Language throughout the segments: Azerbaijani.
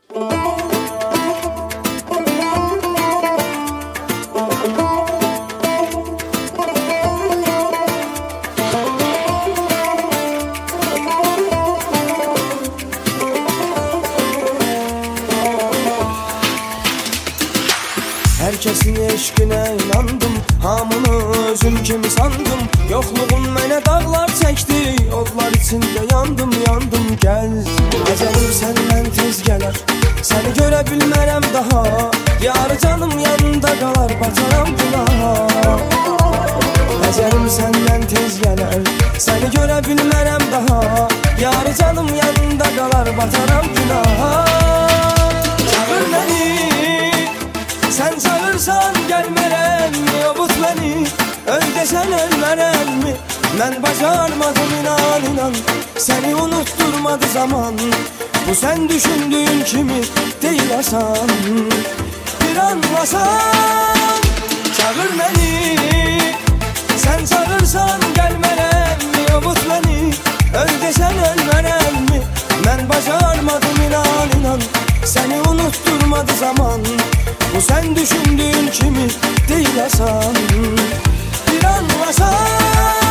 Herkesin eşqinə inandım, hamını özüm kimi sandım. Yoxluğun mənə dağlar çəkdi, odlar içində yandım, yandım. Gəl, əcəlim səndən tez gələr, səni görə bilmərəm daha. Yarı canım yanında qalar, bataram günaha. Əcəlim səndən tez gələr, səni görə bilmərəm daha. Yarı canım yanında qalar, bataram günaha. Çağır məni, sən çağırsan gəlmərəm, yobut məni, öl desən ölmərəm. Mən bacarmadım inan inan, səni unutturmadı zaman. Bu sən düşündüyün kimi deyil asan. Bir anlasan, çağır məni, sən çağırsan gəlmərəm, yobut məni, öl desən ölmərəm. Mən bacarmadım inan inan, səni unutturmadı zaman. Bu sen düşündüğün kimi değil asan. Bir anlasan.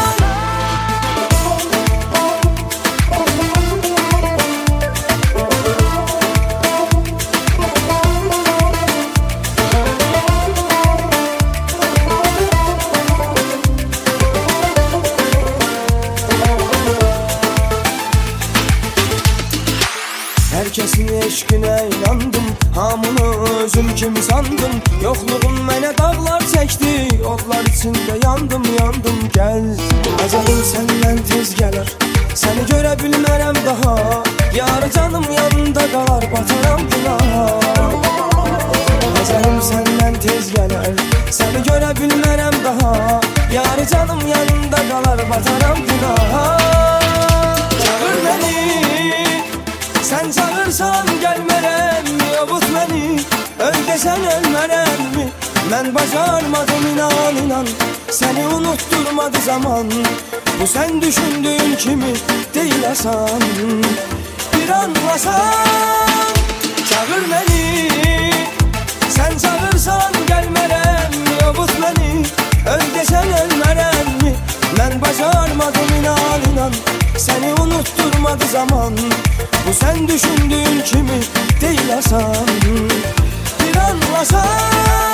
Herkesin eşqinə inandım, hamını özüm kimi sandım. Yoxluğun mənə dağlar çəkdi, odlar içində yandım, yandım. Gəl, əcəlim səndən tez gələr, səni görə bilmərəm daha. Yarı canım yanında qalar, bataram günaha. Əcəlim səndən tez gələr, səni görə bilmərəm daha. Yarı canım yanında qalar, bataram günaha. Çağır məni, sən çağırsan gəlmərəm, yobut məni, öl desən ölmərəm. Mən bacarmadım inan inan, səni unutturmadı zaman. Bu sən düşündüyün kimi deyil asan. Bir anlasan, çağır məni, sən çağırsan gəlmərəm, yobut məni, öl desən ölmərəm. Mən bacarmadım inan inan, səni unutturmadı zaman. Bu sen düşündüğün kimi değil asan. Bir anlasan.